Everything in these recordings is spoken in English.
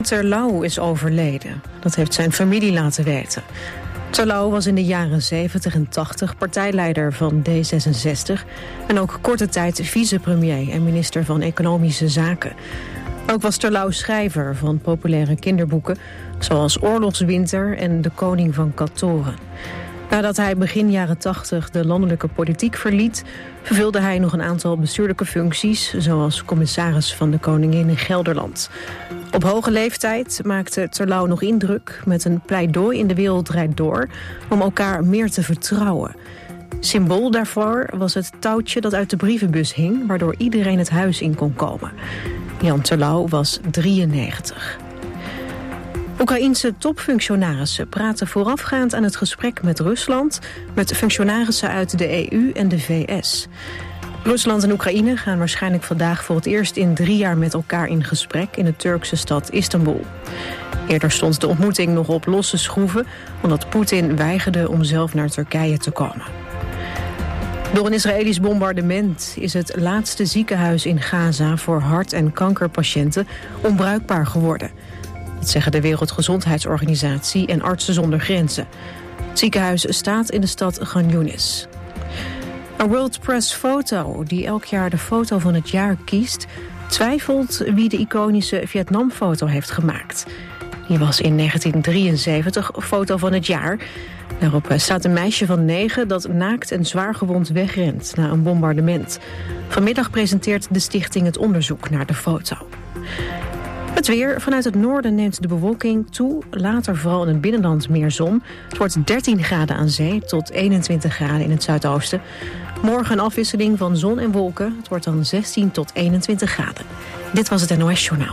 Terlouw is overleden. Dat heeft zijn familie laten weten. Terlouw was in de jaren 70 en 80 partijleider van D66... en ook korte tijd vicepremier en minister van Economische Zaken. Ook was Terlouw schrijver van populaire kinderboeken... zoals Oorlogswinter en De Koning van Katoren. Nadat hij begin jaren 80 de landelijke politiek verliet... vervulde hij nog een aantal bestuurlijke functies... zoals commissaris van de Koningin in Gelderland. Op hoge leeftijd maakte Terlouw nog indruk... met een pleidooi in De Wereld Draait Door... om elkaar meer te vertrouwen. Symbool daarvoor was het touwtje dat uit de brievenbus hing... waardoor iedereen het huis in kon komen. Jan Terlouw was 93. Oekraïense topfunctionarissen praten voorafgaand aan het gesprek met Rusland... met functionarissen uit de EU en de VS. Rusland en Oekraïne gaan waarschijnlijk vandaag voor het eerst in 3 jaar met elkaar in gesprek... in de Turkse stad Istanbul. Eerder stond de ontmoeting nog op losse schroeven... omdat Poetin weigerde om zelf naar Turkije te komen. Door een Israëlisch bombardement is het laatste ziekenhuis in Gaza... voor hart- en kankerpatiënten onbruikbaar geworden... Dat zeggen de Wereldgezondheidsorganisatie en Artsen zonder Grenzen. Het ziekenhuis staat in de stad Khan Younis. Een World Press Photo, die elk jaar de foto van het jaar kiest... twijfelt wie de iconische Vietnamfoto heeft gemaakt. Die was in 1973 foto van het jaar. Daarop staat een meisje van 9 dat naakt en zwaargewond wegrent na een bombardement. Vanmiddag presenteert de stichting het onderzoek naar de foto. Het weer. Vanuit het noorden neemt de bewolking toe. Later vooral in het binnenland meer zon. Het wordt 13 graden aan zee tot 21 graden in het zuidoosten. Morgen een afwisseling van zon en wolken. Het wordt dan 16 tot 21 graden. Dit was het NOS Journaal.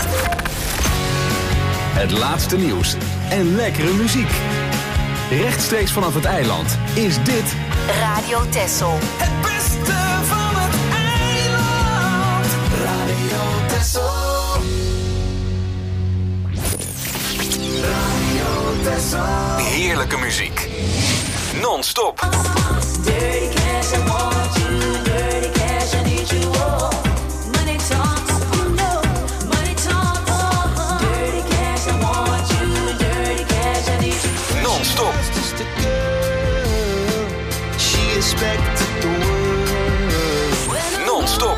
Het laatste nieuws en lekkere muziek. Rechtstreeks vanaf het eiland is dit Radio Texel. Het beste van het eiland. Radio Texel. heerlijke muziek. Non-stop. Dirty cash, I want you. Dirty cash, I need you. Oh. Money talks, you know. Money talks. Oh. Dirty cash, I want you. Dirty cash, I need you. Non-stop. Just a girl. She expected the world. Non-stop.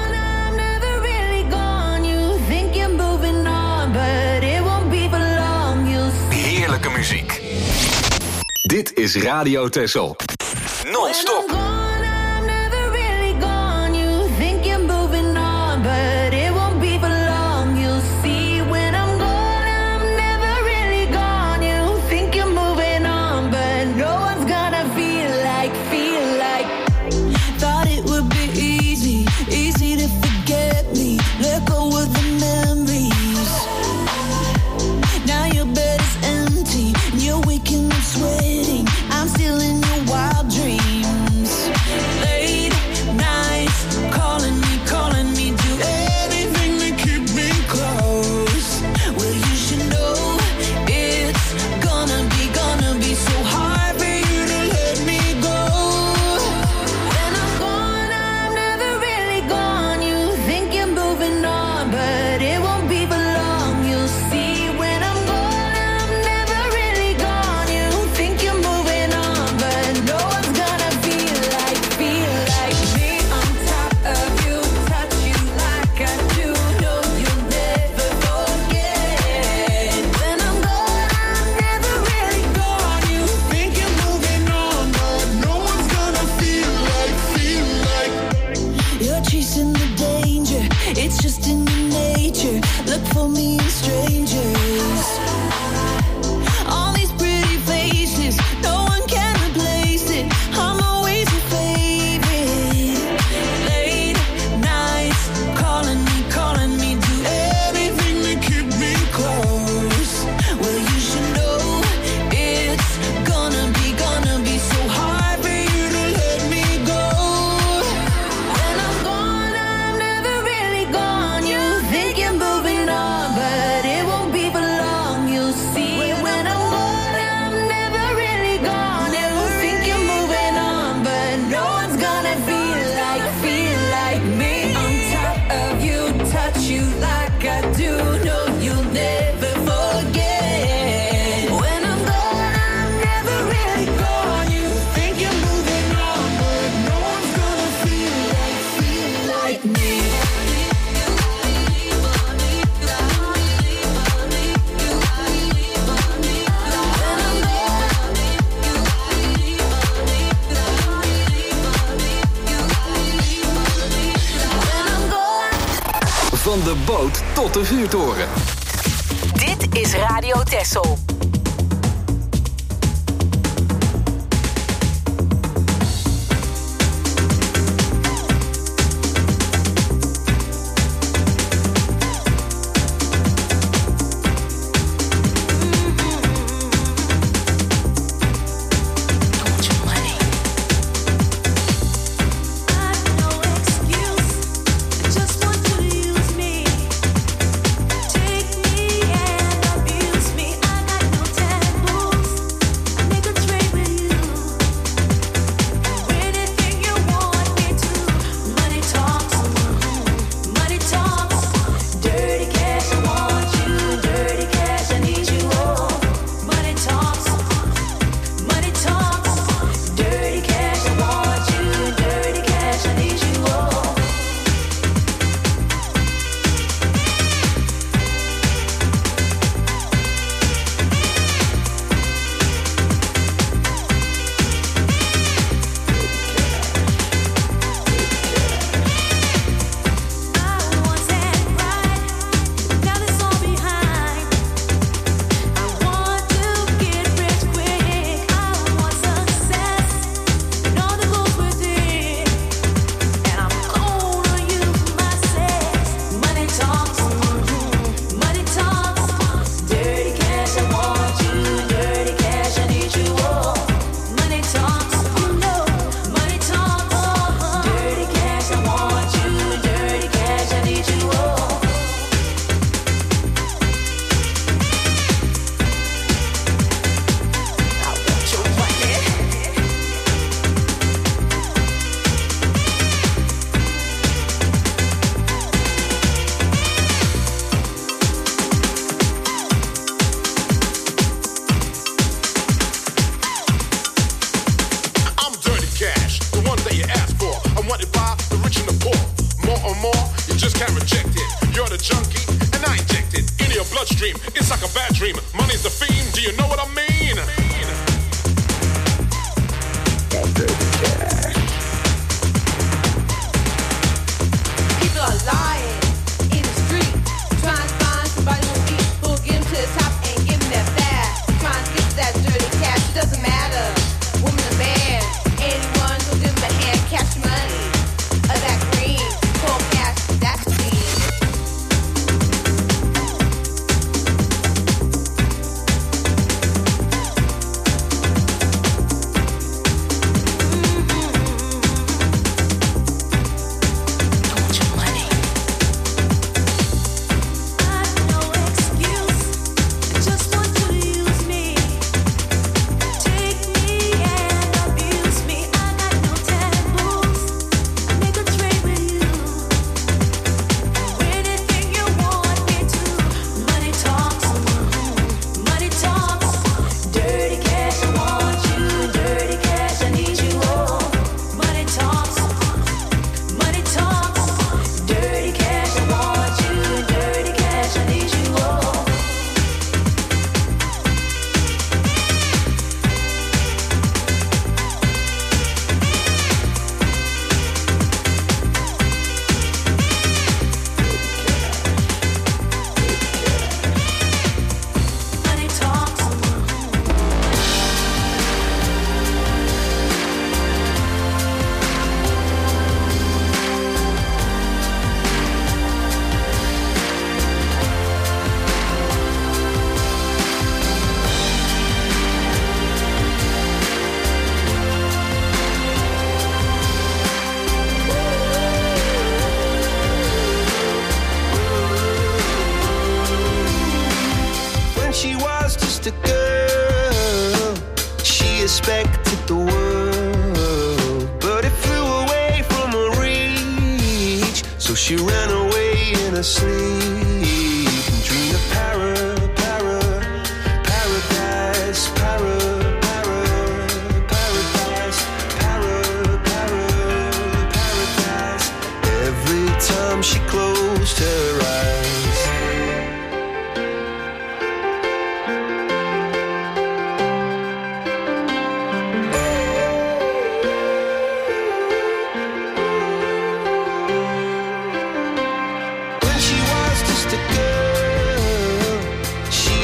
Heerlijke muziek. Dit is Radio Texel. Non-stop. I'm still in your wild dreams. boot tot de vuurtoren. Dit is Radio Texel. expected the world, but it flew away from her reach. So she ran away in her sleep and dreamed of paradise, paradise. Every time she closed her eyes. When she was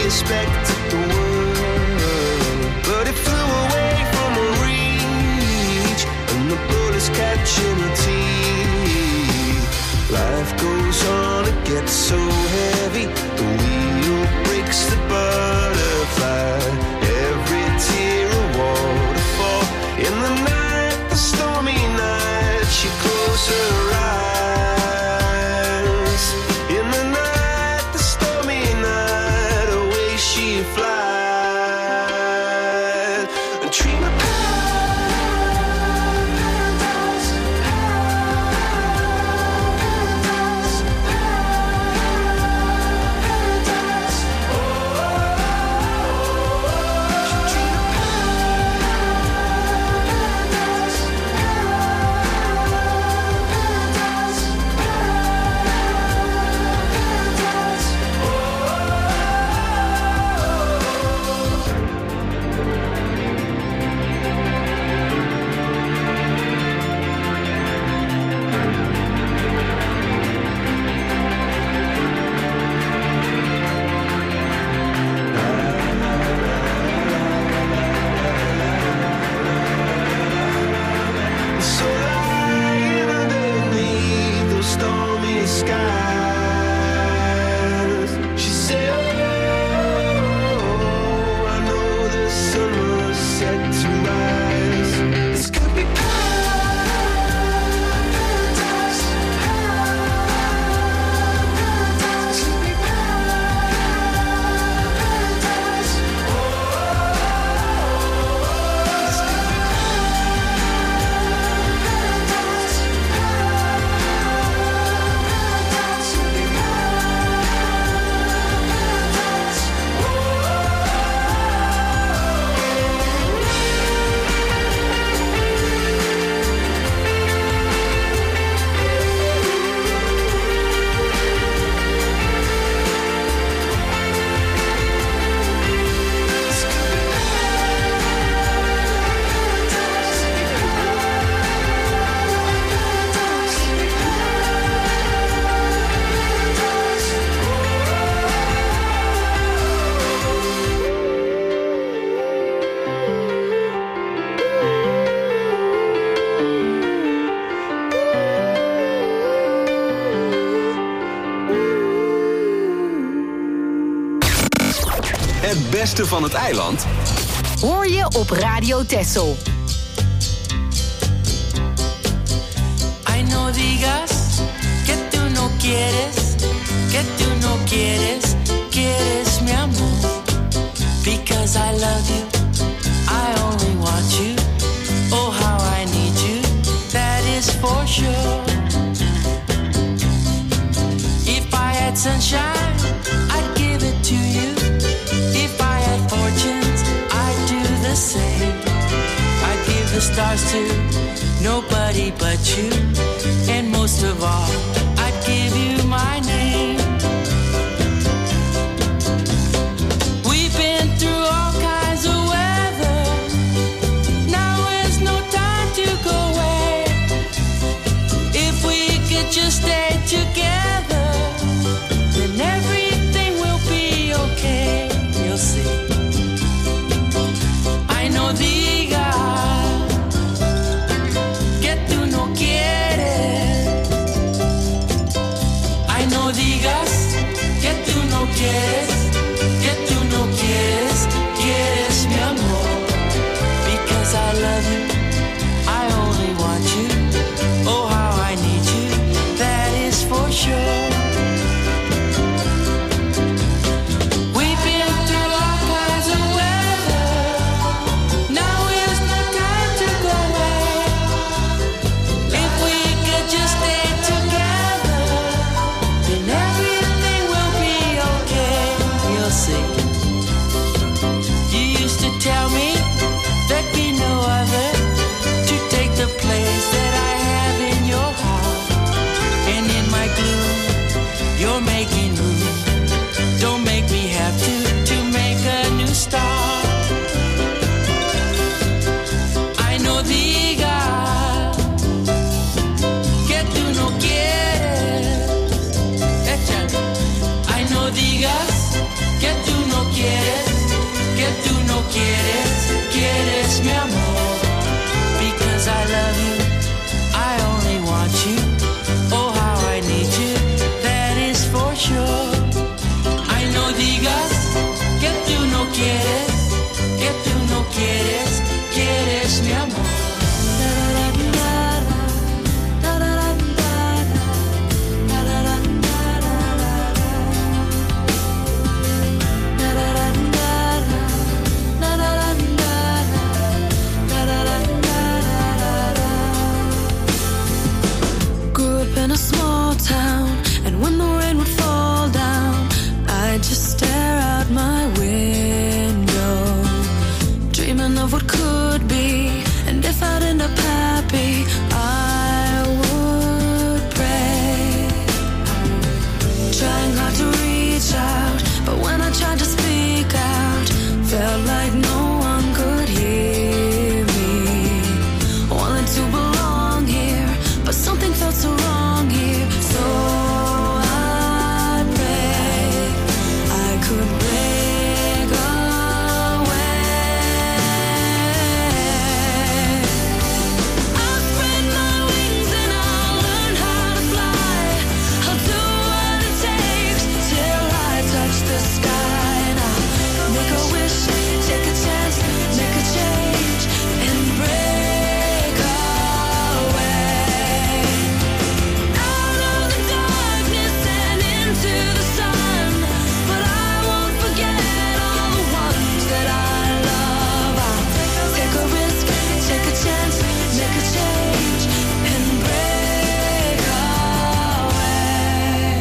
expected the world, but it flew away from her reach, and the bullets catching her teeth. Life goes on, it gets so heavy, the wheel breaks the butterfly. Every tear a waterfall. In the night, the stormy night, she closed her eyes. In the night, the stormy night, away she flies. And dream of Het beste van het eiland hoor je op Radio Texel. Ay, no digas que tú no quieres, quieres mi amor. Because I love you, I only want you. Oh, how I need you, that is for sure. If I had sunshine, I'd give it to you. If I had fortunes, I'd do the same. I'd give the stars to nobody but you. And most of all, I'd give you my name. We've been through all kinds of weather. Now is no time to go away. If we could just stay together, then everything will be okay. You'll see. I know digas que tú no quieres, quieres mi amor. Because I love you, I only want you. Oh, how I need you, that is for sure. Ay, no digas que tú no quieres, quieres mi amor. Grew up in a small town, and when the rain would fall down, I'd just stare out my window, dreaming of what could be. And if I'd end up happy, I would pray, trying hard to reach out, but when I tried to speak out, felt like no one could hear me. Wanted to belong here, but something felt so wrong here. So I pray I could break away. I'll spread my wings and I'll learn how to fly. I'll do what it takes till I touch the sky. And I'll make a wish, take a chance, make a change, and break away. Out of the darkness and into the sun, but I won't forget all the ones that I love. I'll take a risk, take a chance, make a change, and break away.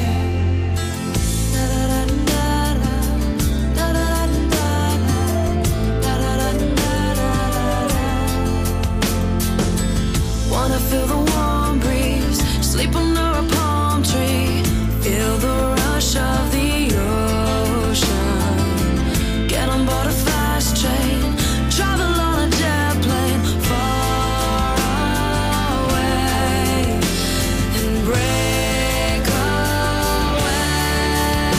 Wanna feel the warm breeze, sleep under a palm tree, feel the rush of the ocean, get on board a fast train, travel on a jet plane far away, and break away.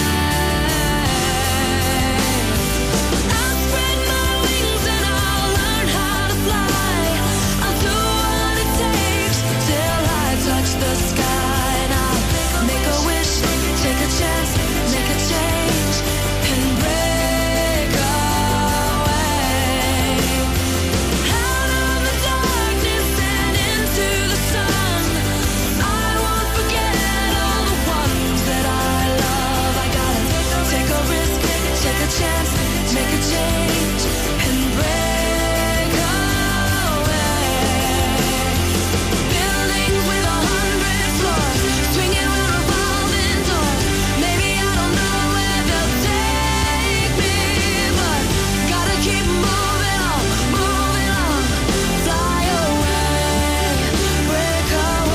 I'll spread my wings and I'll learn how to fly. I'll do what it takes till I touch the sky. And I'll make a wish, take a chance, make a change, and break away. Out of the darkness and into the sun, I won't forget all the ones that I love. I gotta take a risk, take a chance, make a change, and break away. Buildings with 100 floors, swinging with revolving doors. Maybe I don't know where they'll take me, but gotta keep moving on, fly away, break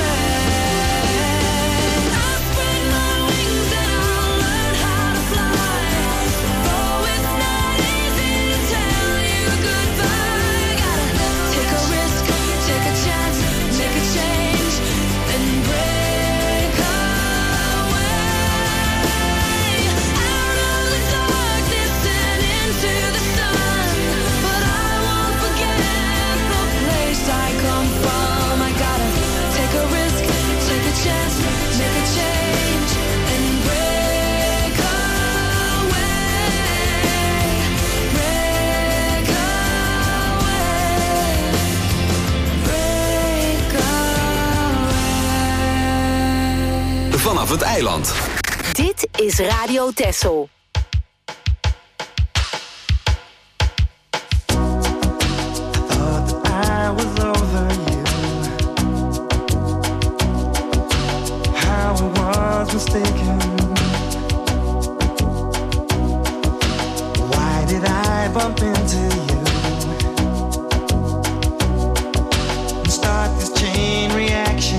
away. I'll spread my wings and I'll learn how to fly. Though it's not easy to tell you goodbye, gotta take a risk, take a chance, make a change, and break away. Out of the darkness and into the sun, but I won't forget the place I come from. I gotta take a risk, take a chance, make a change, and break away, break away, break away. Vanaf het eiland. Dit is Radio Texel. Thought that I was over you. How I was mistaken. Why did I bump into you? And start this chain reaction.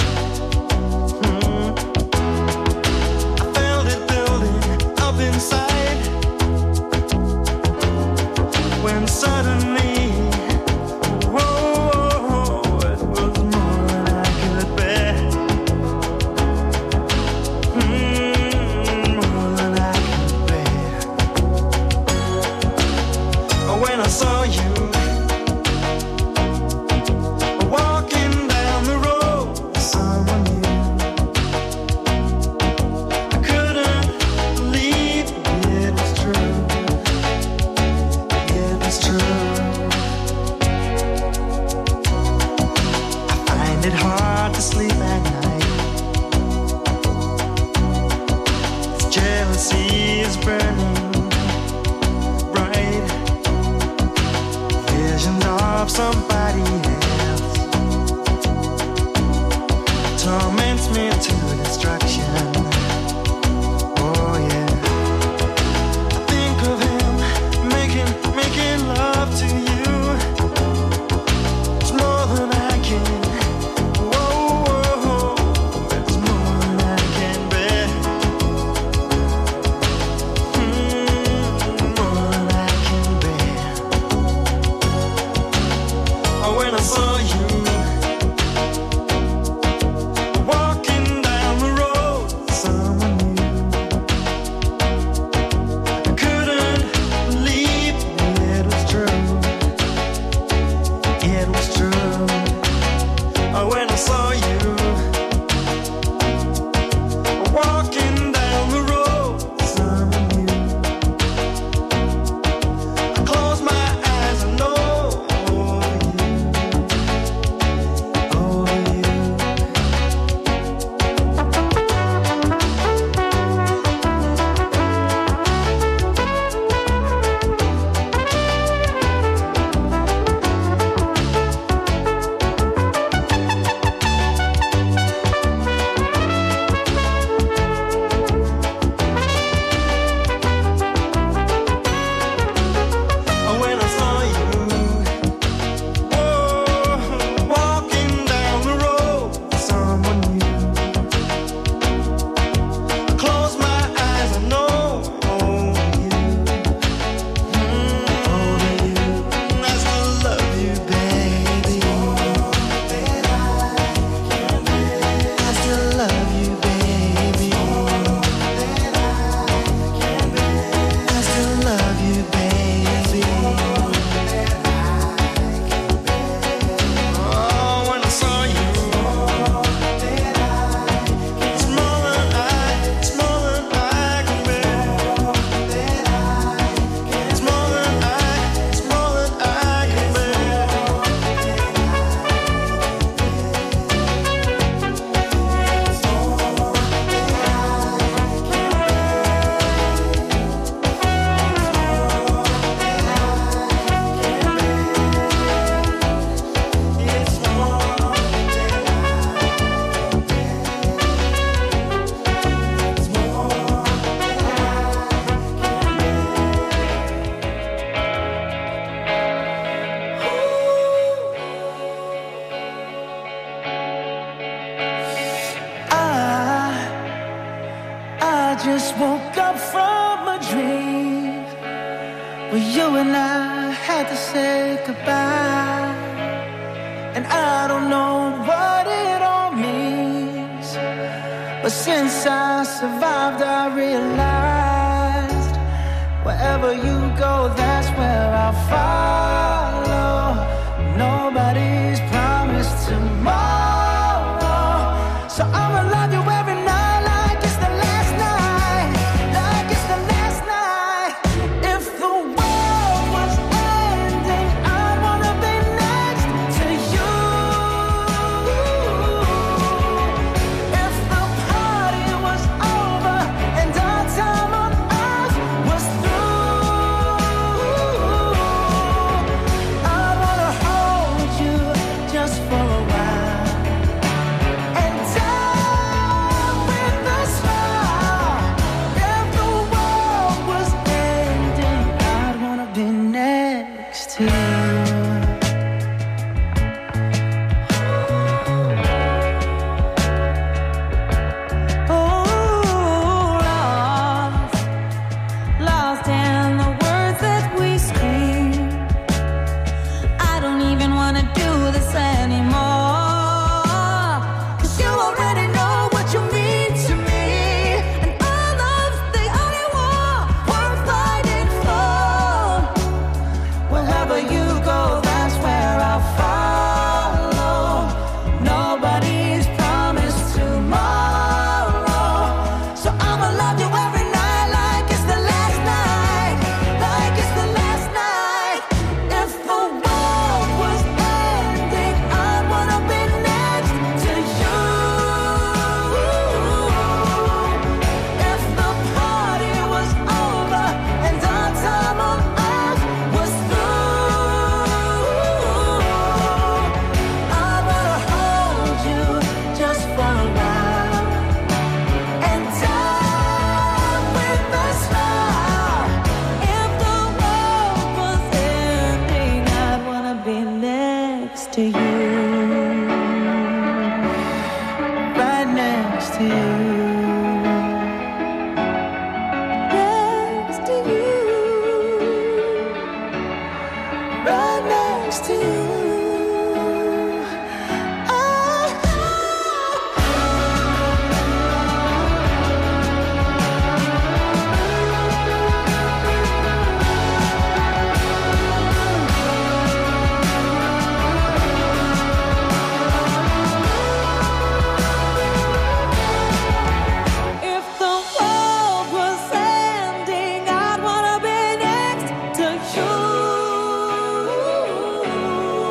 I felt it building up inside. When suddenly, whoa, it was more than I could bear. More than I could bear. When I saw you walking down the road with someone new, I couldn't believe it was true. It was true. I find it hard to sleep at night. This jealousy is burning bright. Visions of somebody else torments me to destruction. Oh yeah. I think of him making love to you. It's more than I can. Whoa, it's more than I can bear. More than I can bear. Oh, when I saw you walking down the road with someone new, I couldn't believe it was true. It was true. Oh, when I saw you walking down the road with someone new, I close my eyes and know you. Oh, you. Oh, when I saw you walking down the road with someone new, I close my eyes and know you. I still love you, baby. I still love you, baby. I still love you, baby. Oh, when I saw you, it's more than I can bear. It's more than I can bear. I just woke up from a dream where you and I had to say goodbye, and I don't know what it all means, but since I survived, I realized wherever you go, that's where I'll follow. Nobody's promised tomorrow, so I'ma love you every night like it's the last night, like it's the last night. If the world was ending, I wanna be next to you. If the party was over and our time on earth was through, I wanna hold you just for a while and die with a smile. If the world was ending, I'd wanna be next to you. Lost in the words that we scream. I don't even wanna do this anymore, 'cause you already know what you mean to me, and our love's the only war worth fighting for. Wherever to you. If the world was ending, I'd wanna be next to you.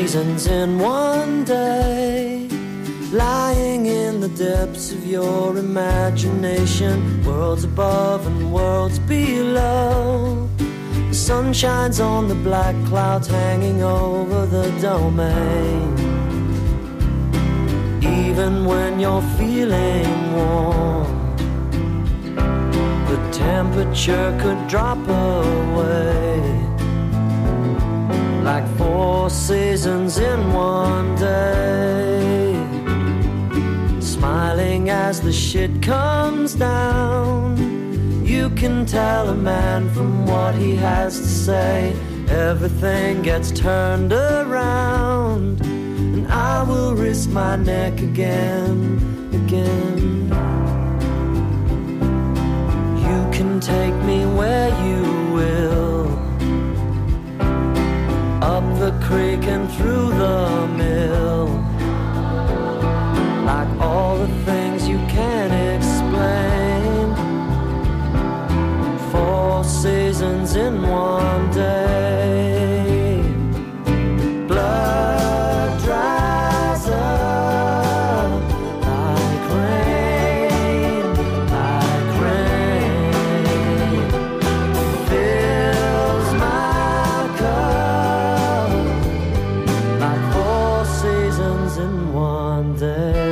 seasons in one day, lying in the depths of your imagination, worlds above and worlds below. The sun shines on the black clouds hanging over the domain. Even when you're feeling warm, the temperature could drop away, like 4 seasons in one day. Smiling as the shit comes down, you can tell a man from what he has to say. Everything gets turned around, and I will risk my neck again. You can take me where you will, up the creek and through the mill, like all the things you can't explain. 4 seasons in one day. Blood dries up like rain, like rain. Fills my cup like 4 seasons in one day.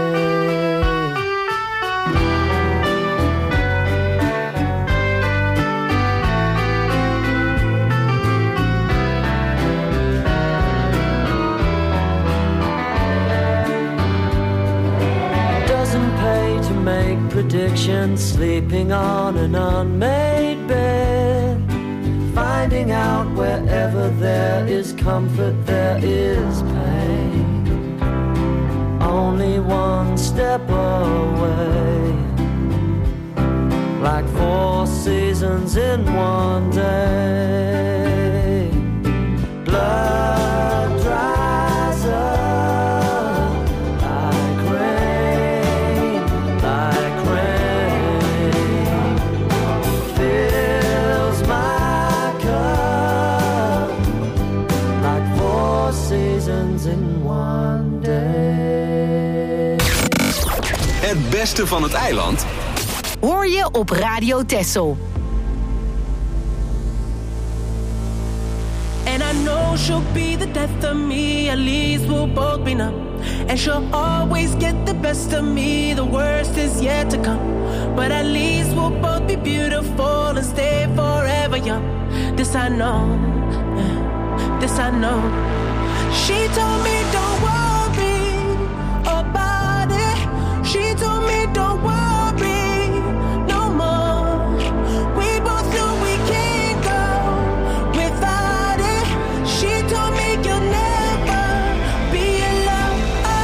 Predictions, sleeping on an unmade bed, finding out wherever there is comfort there is pain. Only one step away, like 4 seasons in one day. Blood dries up like rain, like rain. Fills my cup like 4 seasons in one day. Het beste van het eiland Hoor je op Radio Texel. And I know she'll be the death of me, at least we'll both be numb. And she'll always get the best of me, the worst is yet to come. But at least we'll both be beautiful and stay forever young. This I know, this I know. She told me don't worry about it. She told me don't worry no more. We both knew we can't go without it. She told me you'll never be alone.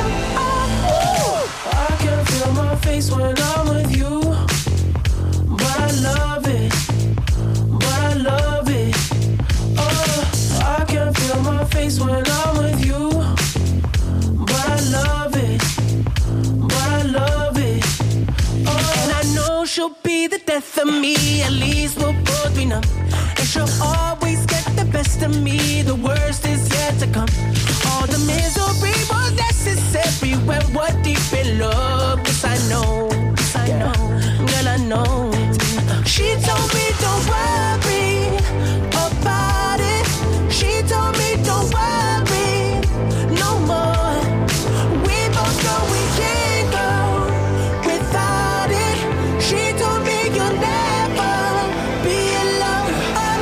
I can feel my face when I'm with you, but I love it, but I love it. Oh, I can feel my face when I'm with you, but I love it, but I love it. Oh, and I know she'll be the death of me, at least we'll both be numb. And she'll always get the best of me, the worst is yet to come. All the misery was necessary when we're deep in love. Yes, I know, yes, I know, girl, I know. She told me don't worry about it. She told me don't worry no more. We both know we can't go without it. She told me you'll never be alone.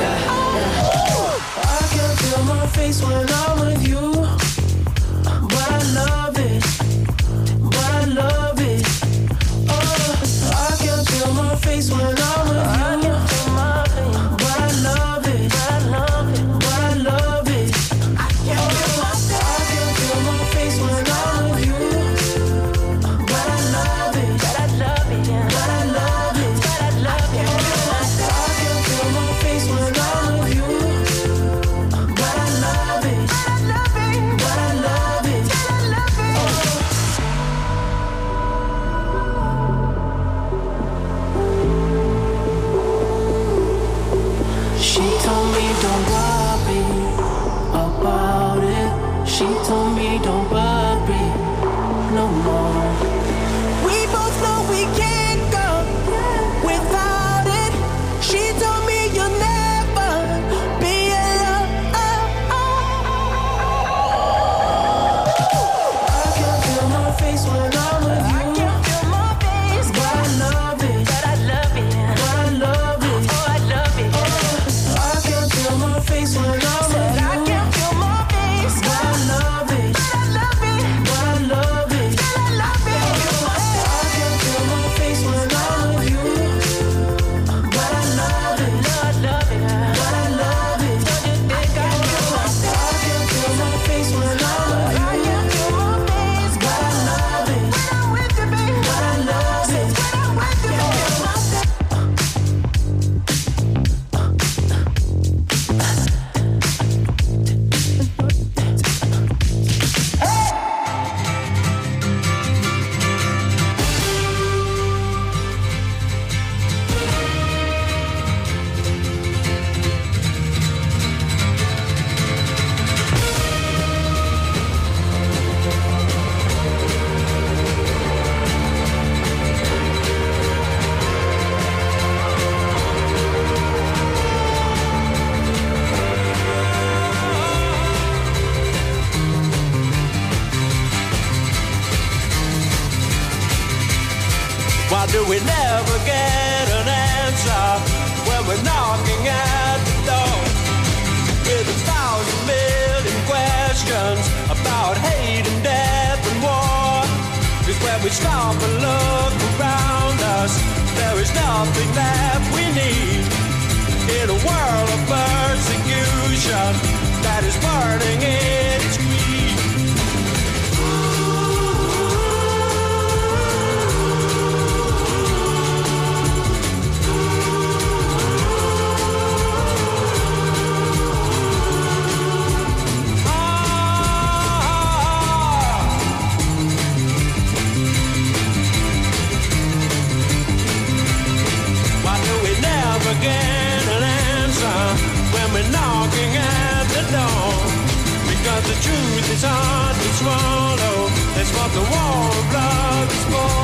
I can feel my face when I'm with you, but I love it, but I love it. Why do we never get an answer when we're knocking at the door? With 1,000 million questions about hate and death and war. 'Cause when we stop and look around us, there is nothing that we need. In a world of persecution that is burning in its greed. Get an answer when we're knocking at the door. Because the truth is hard to swallow. That's what the war of love is for.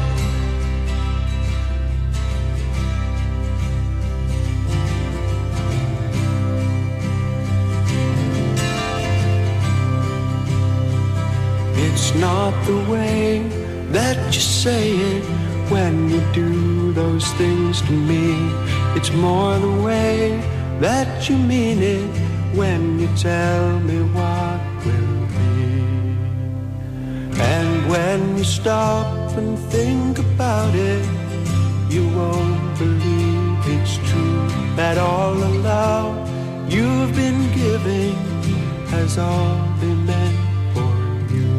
It's not the way that you say it when you do those things to me. It's more the way that you mean it when you tell me what will be. And when you stop and think about it, you won't believe it's true. That all the love you've been giving has all been meant for you.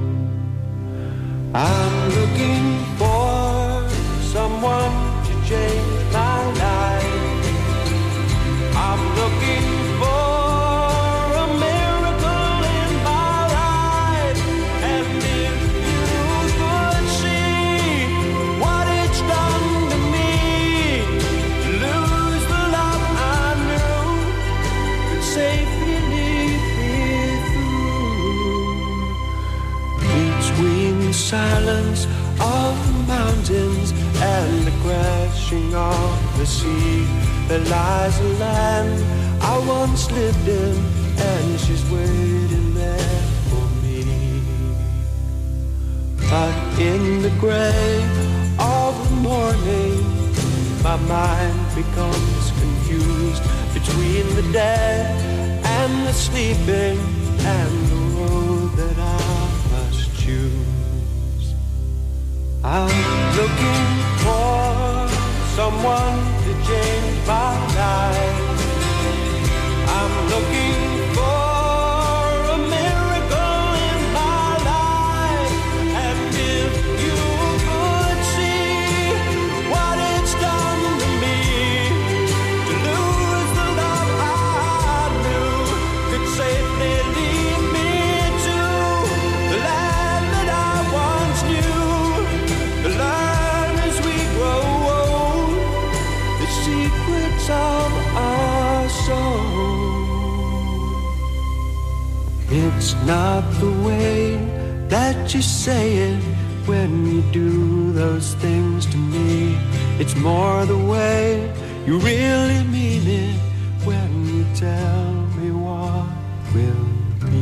I'm looking for someone to change my life. I'm looking for a miracle in my life. And if you could see what it's done to me, to lose the love I knew could safely lead me through. Between the silence of the mountains and the crashing of the sea, there lies a land I once lived in, and she's waiting there for me. But in the gray of the morning, my mind becomes confused between the dead and the sleeping, and the road that I must choose. I'm looking for someone to change my life. I'm looking for a miracle in my life. And if you could see what it's done to me, to lose the love I knew could safely lead me to the land that I once knew. To learn as we grow old the secrets of our soul. It's not the way that you say it when you do those things to me. It's more the way you really mean it when you tell me what will be.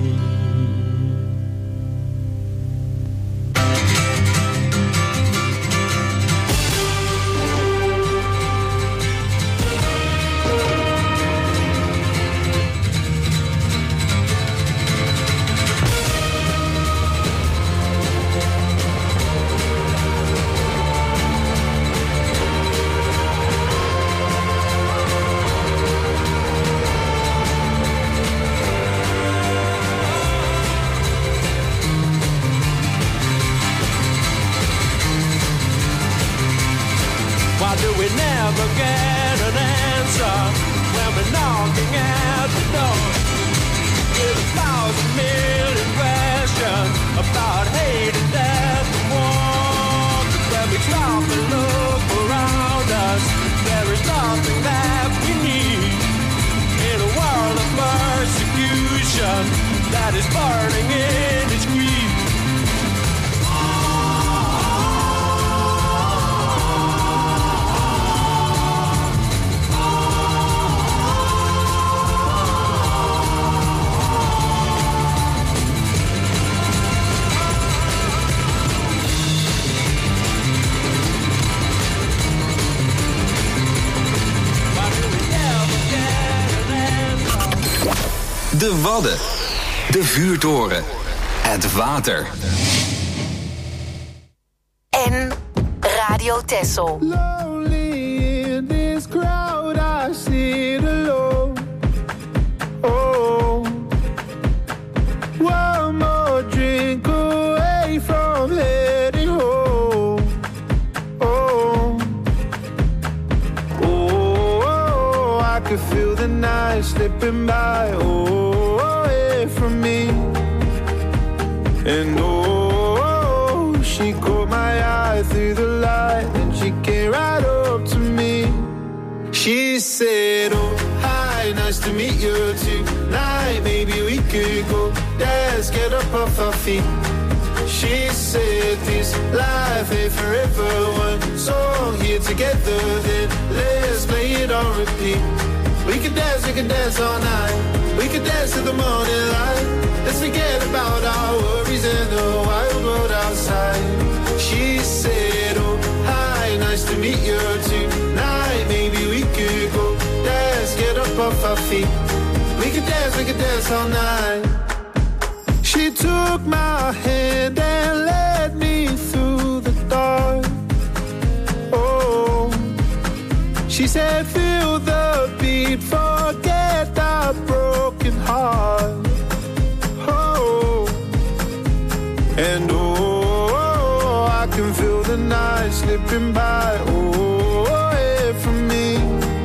We never get an answer when we're knocking at the door. With 1,000 million questions about hate and death and war. But when we stop and look around us, there is nothing that we need. In a world of persecution that is burning in its greed. De Wadden. De vuurtoren. Het water. En Radio Texel. Lonely in this crowd, I sit alone. Oh, one more drink away from heading home. Oh, oh, I could feel the night slipping by. Oh, away from me. And oh, she caught my eye through the light, and she came right up to me. She said, oh, hi, nice to meet you tonight. Maybe we could go dance, get up off our feet. She said, this life ain't forever. One song here together, then let's play it on repeat. We can dance all night. We can dance till the morning light. Let's forget about our worries and the wild world outside. She said, oh, hi, nice to meet you tonight. Maybe we could go dance, get up off our feet. We could dance all night. She took my hand and led me through the dark. Oh, she said, feel the beat, forget the broken heart. Oh, and oh, I can feel the night slipping by. Oh, away from me.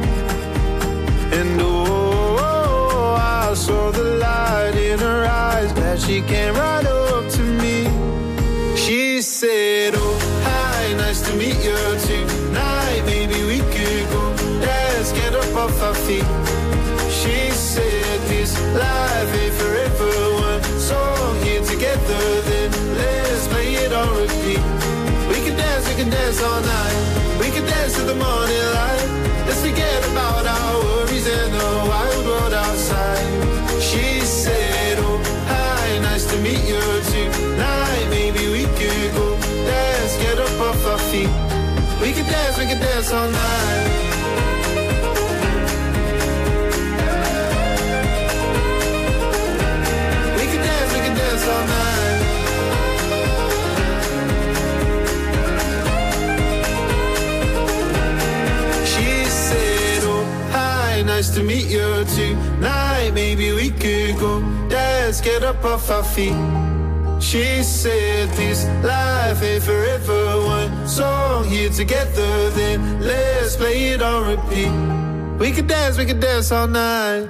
And oh, I saw the light in her eyes, glad she came right up to me. She said, oh, hi, nice to meet you tonight. Maybe we could go dance, get up off our feet. She said, this life ain't forever. One song here together, then let's play it on repeat. We can dance all night. We can dance till the morning light. Let's forget about our worries and the wild world outside. She said, oh, hi, nice to meet you tonight. Maybe we could go dance, get up off our feet. We can dance all night. We can dance all night. She said, oh, hi, nice to meet you tonight. Maybe we could go dance, get up off our feet. She said, this life ain't forever. One song here together, then let's play it on repeat. We could dance all night.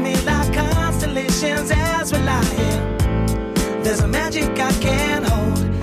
As we lie here, there's a magic I can't hold.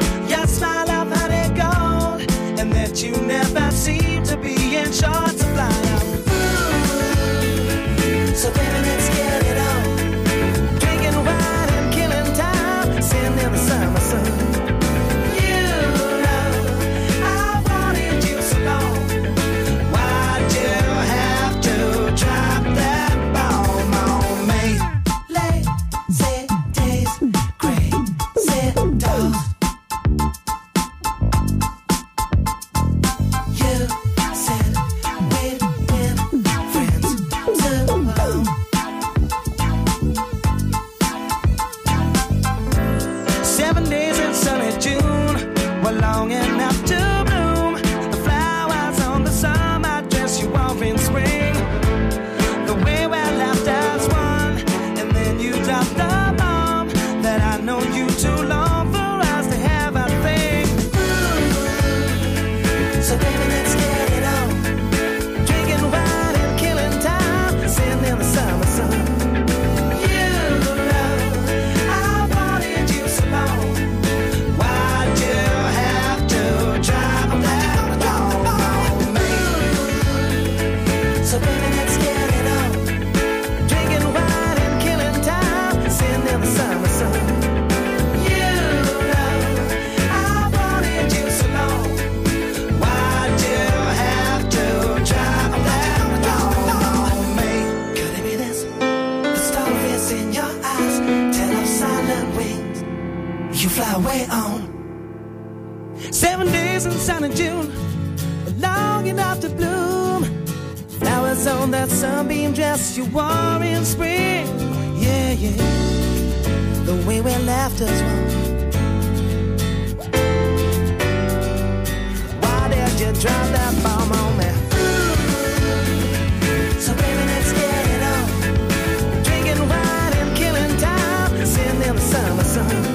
in your eyes tell of silent wings. You fly away on 7 days in sunny June, long enough to bloom. Flowers on that sunbeam dress you wore in spring. Yeah, yeah. The way we left us one. Why did you drop that bomb on me? So baby, let's get it on. Drinking wine and killing time, sitting in the summer sun.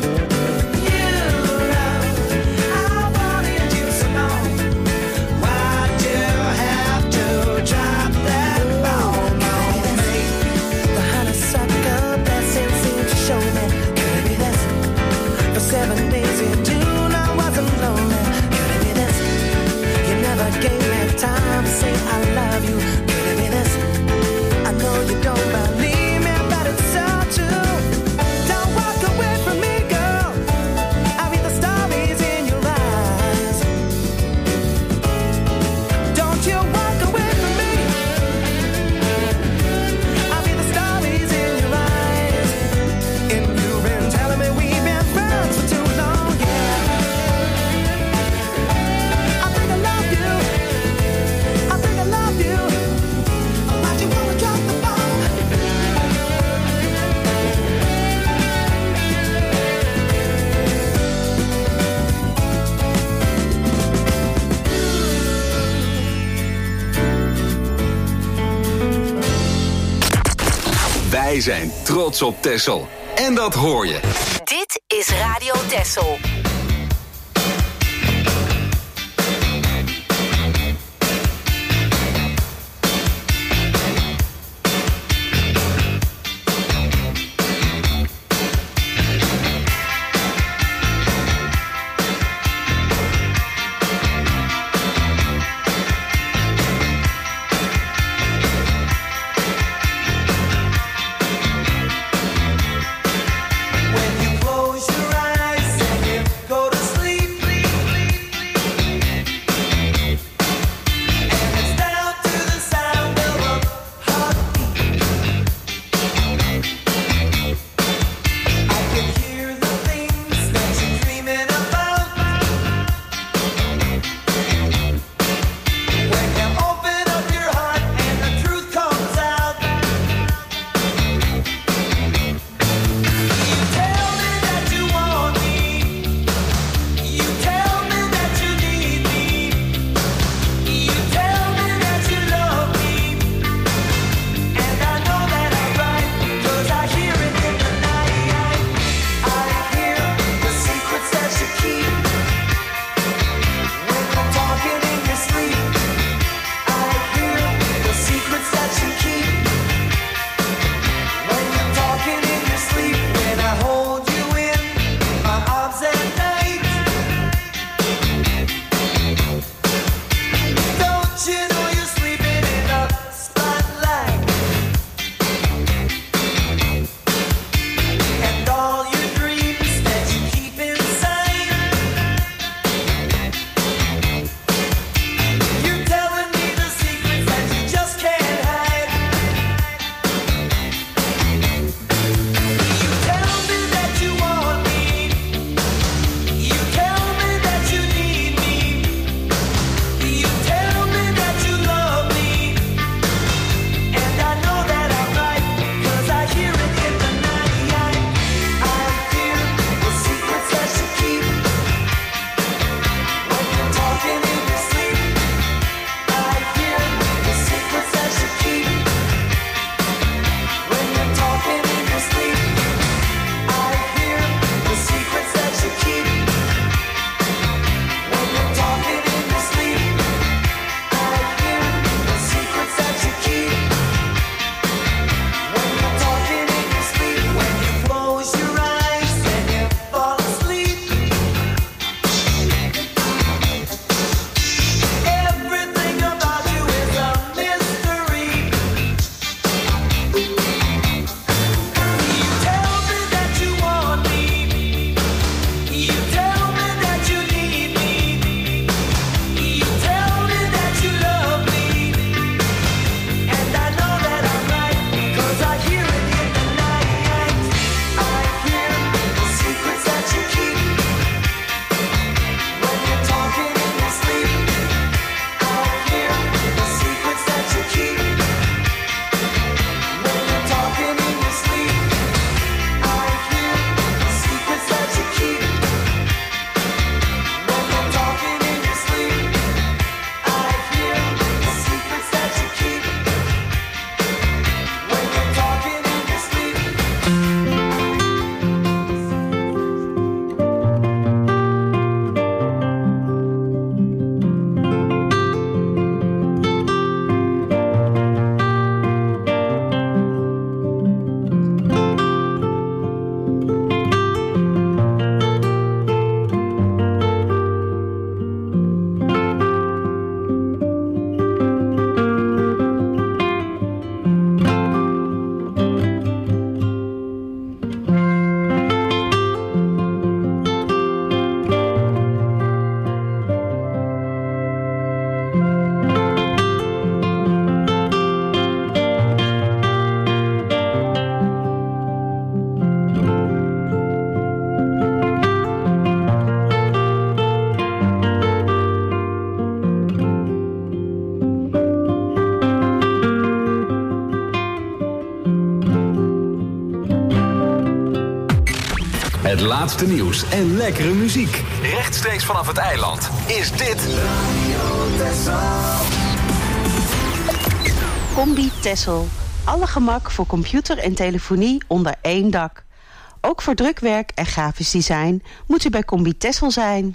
Gave me time to say I love you. Could it be this? I know you don't believe me, but it's so true. Don't walk away from me, girl. I read the stories in your eyes. Don't you walk away from me. I read the stories in your eyes. And you've been telling me we've been friends for too long, yeah. I think I love you. Wij zijn trots op Texel. En dat hoor je. Dit is Radio Texel. When you close your eyes and you Het laatste nieuws en lekkere muziek. Rechtstreeks vanaf het eiland is dit Combi Tessel. Alle gemak voor computer en telefonie onder één dak. Ook voor drukwerk en grafisch design moet u bij Combi Tessel zijn.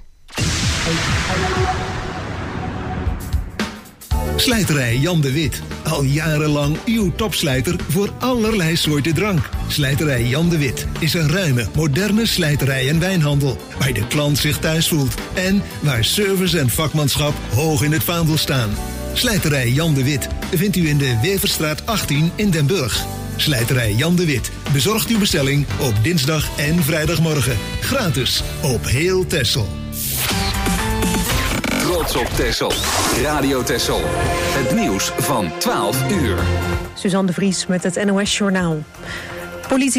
Slijterij Jan de Wit. Al jarenlang uw topslijter voor allerlei soorten drank. Slijterij Jan de Wit is een ruime, moderne slijterij en wijnhandel. Waar de klant zich thuis voelt. En waar service en vakmanschap hoog in het vaandel staan. Slijterij Jan de Wit vindt u in de Weverstraat 18 in Den Burg. Slijterij Jan de Wit bezorgt uw bestelling op dinsdag en vrijdagmorgen. Gratis op heel Texel. Trots op Texel. Radio Texel. Het nieuws van 12 uur. Suzanne de Vries met het NOS Journaal. Politie